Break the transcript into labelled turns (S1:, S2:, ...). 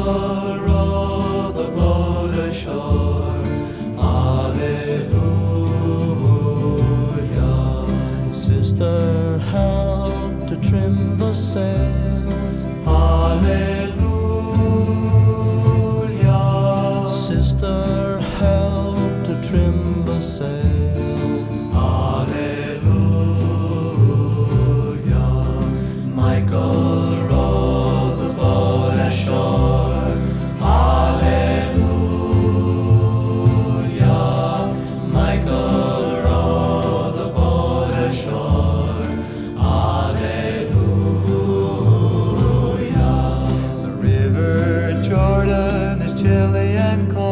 S1: row the boat ashore. Hallelujah.
S2: Sister, help to trim the sails.
S1: Hallelujah.
S2: Sister, help to trim the sails.
S1: Hallelujah. Michael, row the boat ashore. Hallelujah. Michael, row the boat ashore. Hallelujah. The river Jordan is chilly and cold.